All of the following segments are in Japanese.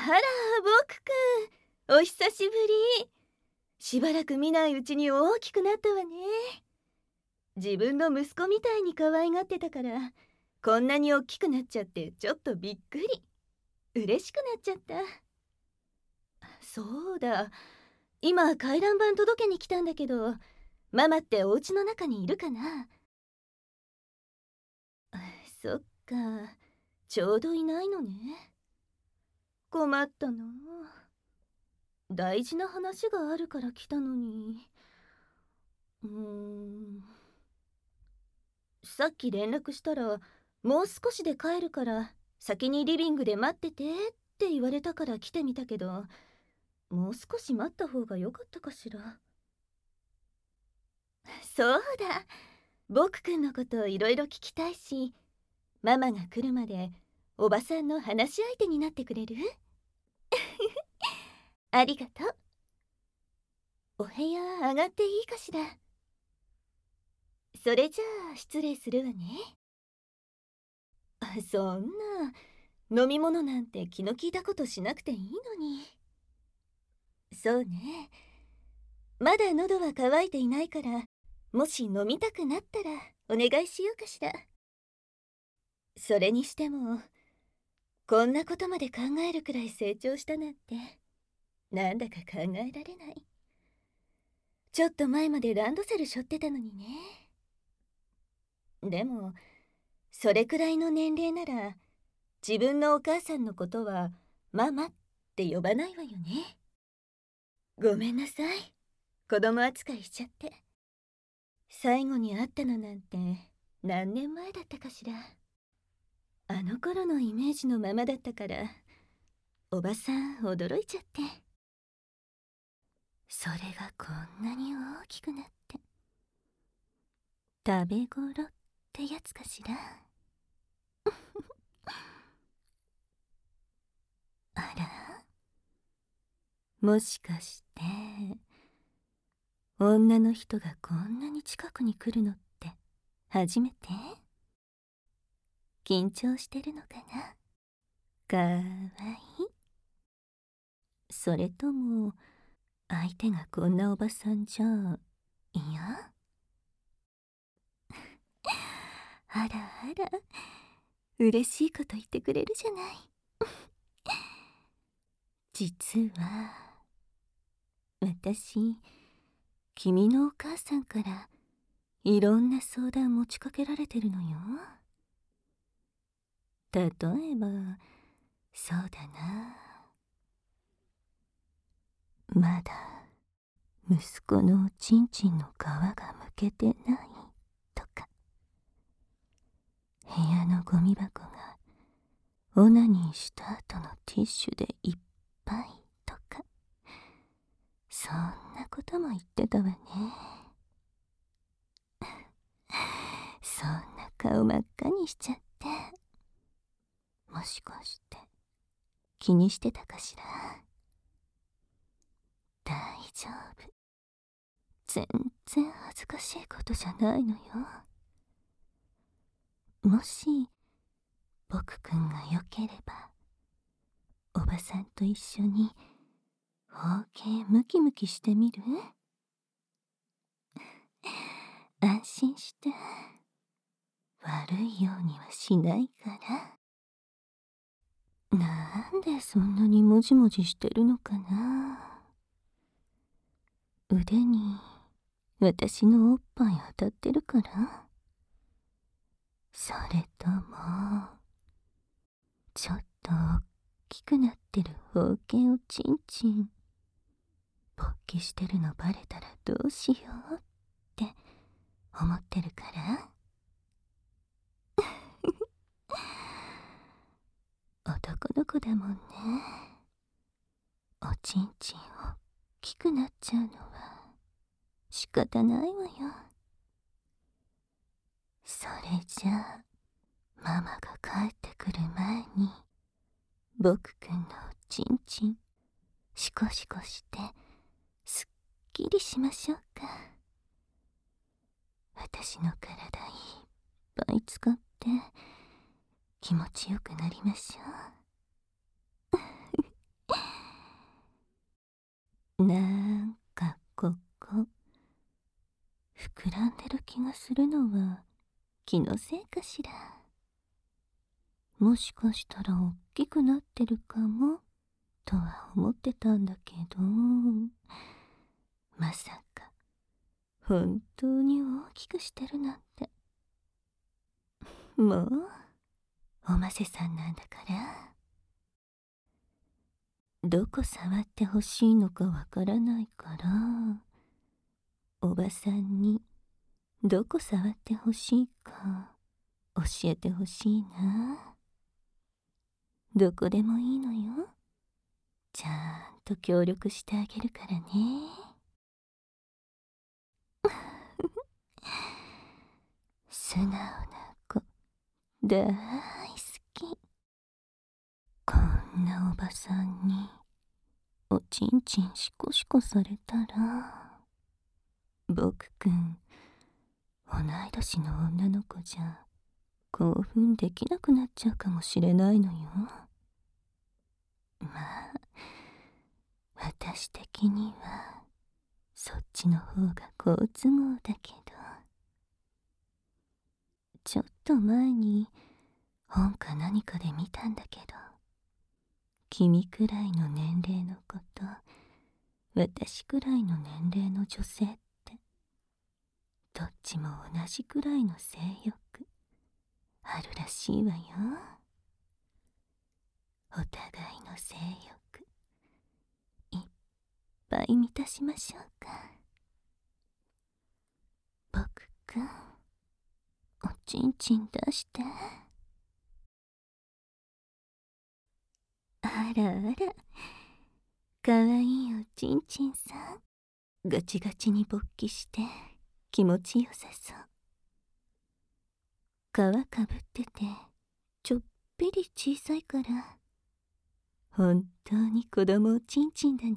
ら、僕くん、お久しぶり。しばらく見ないうちに大きくなったわね。自分の息子みたいに可愛がってたから、こんなに大きくなっちゃってちょっとびっくり。嬉しくなっちゃった。そうだ、今回覧板届けに来たんだけど、ママってお家の中にいるかな？そっか、ちょうどいないのね。困ったな。大事な話があるから来たのに。さっき連絡したら、もう少しで帰るから先にリビングで待っててって言われたから来てみたけど、もう少し待った方が良かったかしら。そうだ、僕くんのこといろいろ聞きたいし、ママが来るまでおばさんの話し相手になってくれる？ありがとう。お部屋上がっていいかしら。それじゃあ失礼するわね。そんな飲み物なんて気の利いたことしなくていいのに。そうね、まだ喉は渇いていないから、もし飲みたくなったらお願いしようかしら。それにしても、こんなことまで考えるくらい成長したなんて、なんだか考えられない。ちょっと前までランドセル背負ってたのにね。でもそれくらいの年齢なら、自分のお母さんのことはママって呼ばないわよね。ごめんなさい、子供扱いしちゃって。最後に会ったのなんて何年前だったかしら。あの頃のイメージのままだったから、おばさん驚いちゃって。それがこんなに大きくなって、食べ頃ってやつかしら。あら、もしかして女の人がこんなに近くに来るのって初めて？緊張してるのかな？かわいい。それとも相手がこんなおばさんじゃいや？あらあら、嬉しいこと言ってくれるじゃない。実は私、君のお母さんからいろんな相談持ちかけられてるのよ。例えば、そうだな、まだ息子のおちんちんの皮がむけてないとか、部屋のゴミ箱がオナニーした後のティッシュでいっぱいとか、そんなことも言ってたわね。そんな顔真っ赤にしちゃって、もしかして気にしてたかしら。大丈夫、全然恥ずかしいことじゃないのよ。もし僕くんがよければ、おばさんと一緒に包茎ムキムキしてみる？安心して、悪いようにはしないから。なんでそんなにもじもじしてるのかな。腕に私のおっぱい当たってるから？それともちょっと大きくなってる包茎をチンチン勃起してるのバレたらどうしようって思ってるから？男の子だもんね。おちんちん大きくなっちゃうのは仕方ないわよ。それじゃあママが帰ってくる前に、僕くんのおちんちんシコシコしてすっきりしましょうか。私の体いっぱい使って気持ちよくなりましょう。 なんかここ膨らんでる気がするのは気のせいかしら。もしかしたらおっきくなってるかもとは思ってたんだけど、まさか本当に大きくしてるなんて。もうおませさんなんだから、どこ触ってほしいのかわからないから、おばさんにどこ触ってほしいか教えてほしいな。どこでもいいのよ。ちゃんと協力してあげるからね。素直な子大好き。こんなおばさんにおちんちんシコシコされたら、僕くん同い年の女の子じゃ興奮できなくなっちゃうかもしれないのよ。まあ私的にはそっちの方が好都合だけど、ちょっと前に本か何かで見たんだけど、君くらいの年齢の子と私くらいの年齢の女性ってどっちも同じくらいの性欲あるらしいわよ。お互いの性欲いっぱい満たしましょうか。僕くん、おちんちん出して。あらあら、かわいいおちんちんさん。ガチガチに勃起して気持ちよさそう。皮かぶっててちょっぴり小さいから本当に子供おちんちんだね。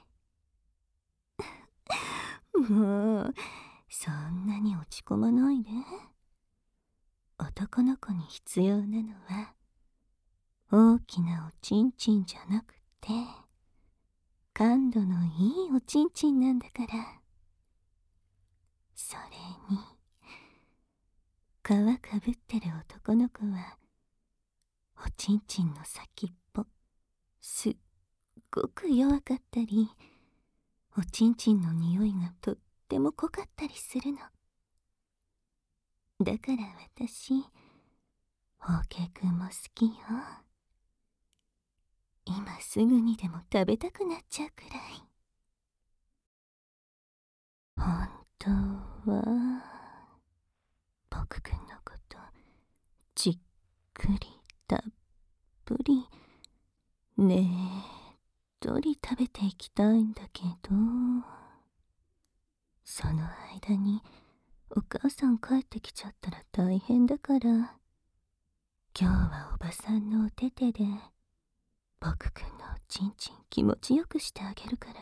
もうそんなに落ち込まないで。男の子に必要なのは大きなおちんちんじゃなくて感度のいいおちんちんなんだから。それに皮かぶってる男の子はおちんちんの先っぽすっごく弱かったり、おちんちんの匂いがとっても濃かったりするの。だから私オーケーくんも好きよ。今すぐにでも食べたくなっちゃうくらい。本当は僕くんのことじっくりたっぷりねっとり食べていきたいんだけど、その間にお母さん帰ってきちゃったら大変だから、今日はおばさんのお手々で僕くんのおちんちん気持ちよくしてあげるからね。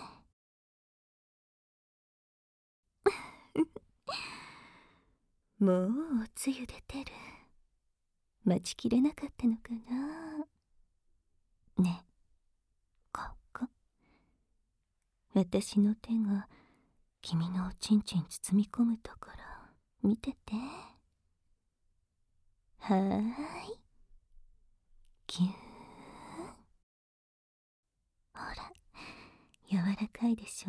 もうおつゆ出てる。待ちきれなかったのかな。ね、ここ私の手が君のおちんちん包み込むところ見てて。はーい、ぎゅー。ほら柔らかいでしょ。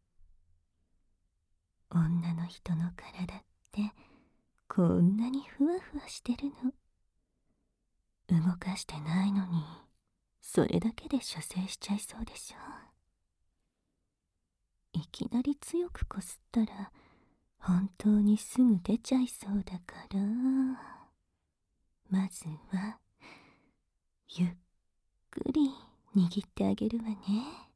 女の人の体ってこんなにふわふわしてるの。動かしてないのにそれだけで射精しちゃいそうでしょ。いきなり強くこすったら本当にすぐ出ちゃいそうだから、まずはゆっくり握ってあげるわね。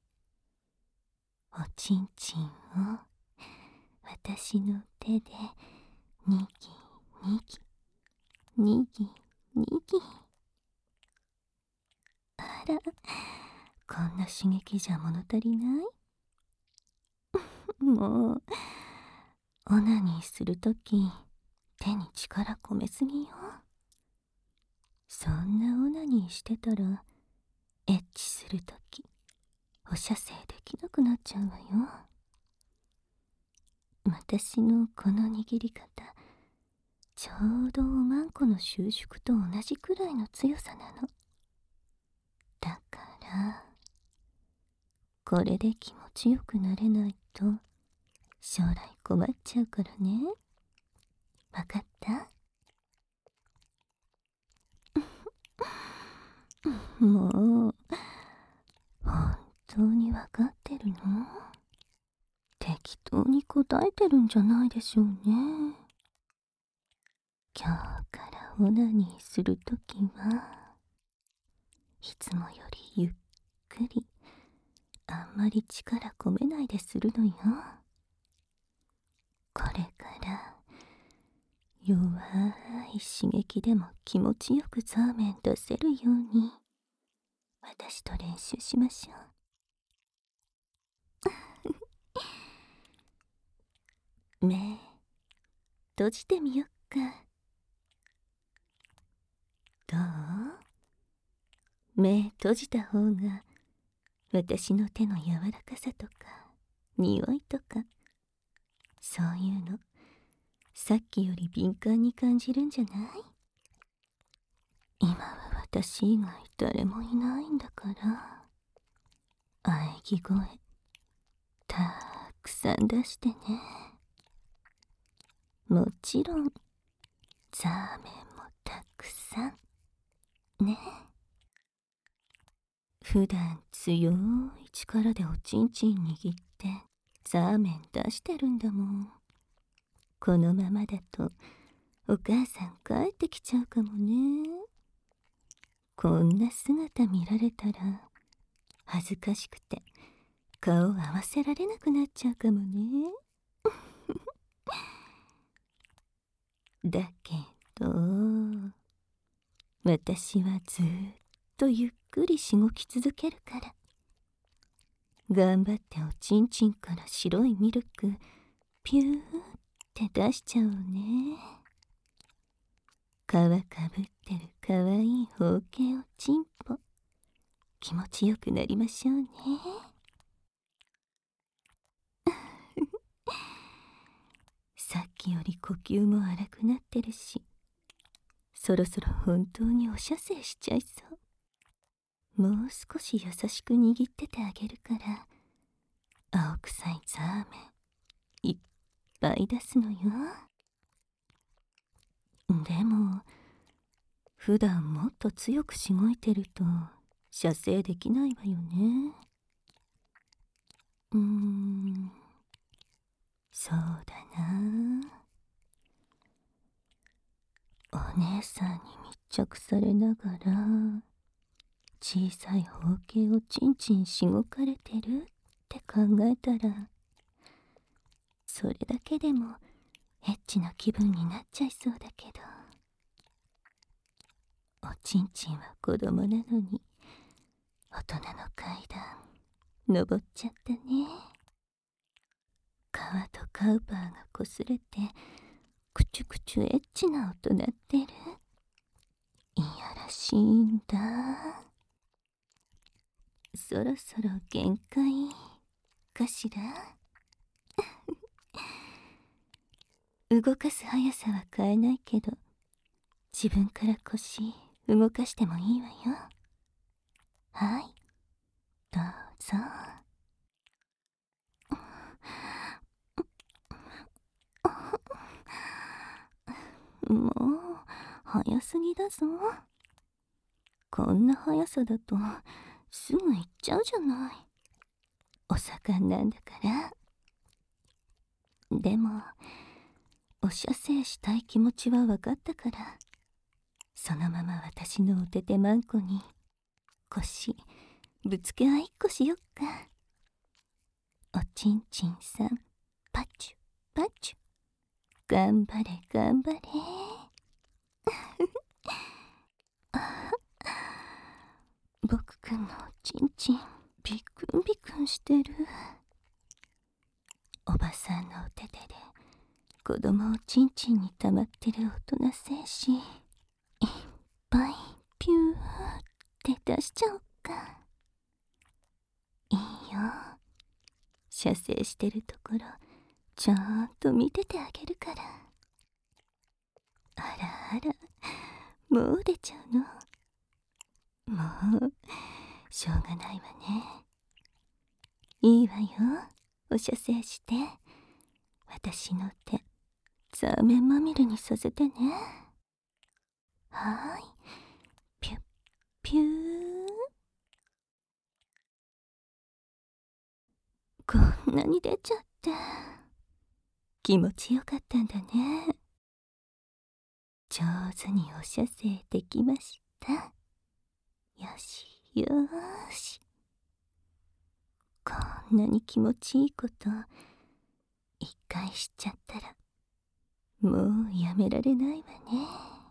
おちんちんを私の手でにぎにぎにぎにぎ。あら、こんな刺激じゃ物足りない。もうオナニーするとき手に力込めすぎよ。そんなオナニーしてたらエッチするとき放射性できづらくなっちゃうわよ。私のこの握り方、ちょうどおまんこの収縮と同じくらいの強さなの。だからこれで気持ちよくなれないと将来困っちゃうからね。わかった？もう本当にわかってるの？適当に答えてるんじゃないでしょうね。今日からオナニーするときはいつもよりゆっくり、あんまり力込めないでするのよ。これから弱い刺激でも気持ちよくザーメン出せるように私と練習しましょう。目閉じてみよっか。どう？目閉じた方が私の手の柔らかさとか匂いとかそういうのさっきより敏感に感じるんじゃない？今は私以外誰もいないんだから喘ぎ声たくさん出してね。もちろんザーメンもたくさんね。普段強い力でおちんちん握ってザーメン出してるんだもん。このままだとお母さん帰ってきちゃうかもね。こんな姿見られたら恥ずかしくて顔合わせられなくなっちゃうかもね。だけど私はずっとゆっくりしごき続けるから。頑張っておちんちんから白いミルクピューって出しちゃおうね。皮かぶってるかわいい包茎おちんぽ気持ちよくなりましょうね。さっきより呼吸も荒くなってるしそろそろ本当にお射精しちゃいそう。もう少し優しく握っててあげるから青臭いザーメンいっぱい出すのよ。でも普段もっと強くしごいてると射精できないわよね。そうだな。お姉さんに密着されながら小さい包茎をちんちんしごかれてるって考えたらそれだけでもエッチな気分になっちゃいそうだけど、おちんちんは子供なのに大人の階段登っちゃったね。皮とカウパーがこすれてくちゅくちゅエッチな音鳴ってる。いやらしいんだ。そろそろ限界かしら。動かす速さは変えないけど自分から腰動かしてもいいわよ。はい、どうぞ。もう早すぎだぞ。こんな速さだとすぐ行っちゃうじゃない。お盛んなんだから。でもお射精したい気持ちは分かったからそのまま私のおててまんこに腰ぶつけ合いっこしよっか。おちんちんさんパチュパチュ頑張れ頑張れ。僕くんのおちんちんビクンビクンしてる。おばさんのおててで子供おちんちんに溜まってる大人精子いっぱいピューって出しちゃおっか。いいよ射精してるところちゃんと見ててあげるから。あらあら、もう出ちゃうの？もうしょうがないわね。いいわよ、お射精して。私の手ザーメンまみれにさせてね。はーい、ピュッピュー。こんなに出ちゃって。気持ちよかったんだね。上手にお射精できました。よしよーし。こんなに気持ちいいこと一回しちゃったらもうやめられないわね。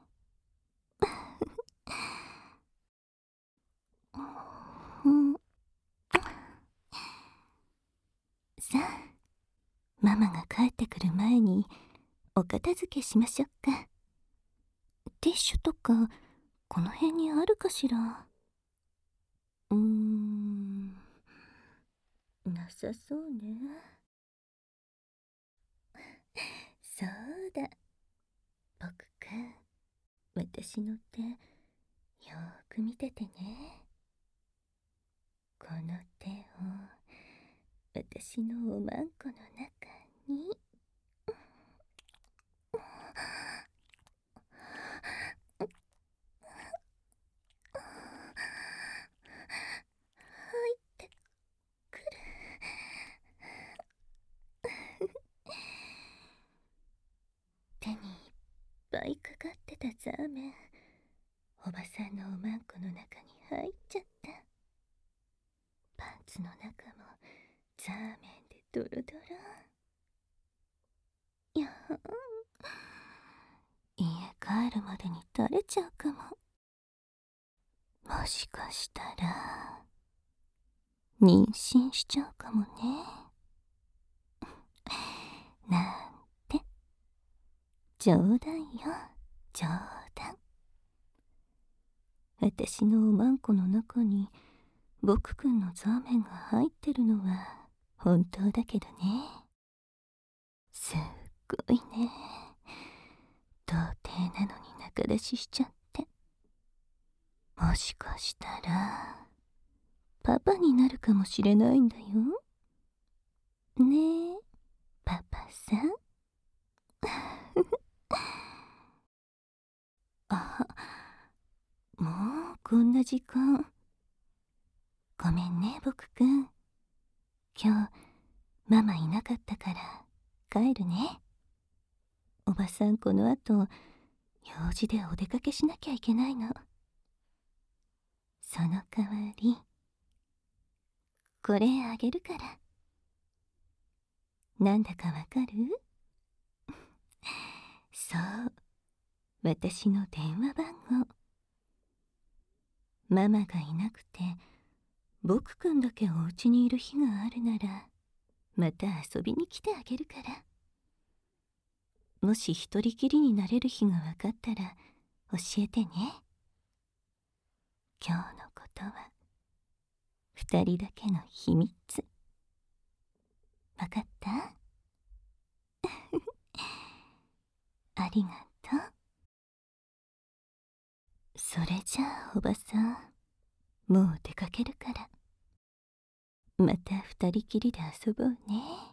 うん、さあ、ママが帰ってくる前にお片付けしましょうか。ティッシュとかこの辺にあるかしら。なさそうね。そうだ、僕くん、私の手よーく見ててね。この手を私のおまんこの中に。入ってくる。手にいっぱいかかってたザーメン、おばさんのおまんこの中に入っちゃった。パンツの中もザーメンでドロドロ。いやー、家帰るまでに垂れちゃうかも。もしかしたら妊娠しちゃうかもね。なんて冗談よ、冗談。私のおまんこの中に僕くんのザーメンが入ってるのは本当だけどね。すっごいね。童貞なのに仲出ししちゃって。もしかしたらパパになるかもしれないんだよ。ねえ、パパさん。あ、もうこんな時間。ごめんね、僕くん。今日ママいなかったから帰るね。おばさんこの後用事でお出かけしなきゃいけないの。その代わりこれあげるから。なんだかわかる？そう、私の電話番号。ママがいなくて僕くんだけお家にいる日があるならまた遊びに来てあげるから。もし一人きりになれる日がわかったら教えてね。今日のことは二人だけの秘密。わかった？ありがとう。それじゃあおばさん、もう出かけるから。また二人きりで遊ぼうね。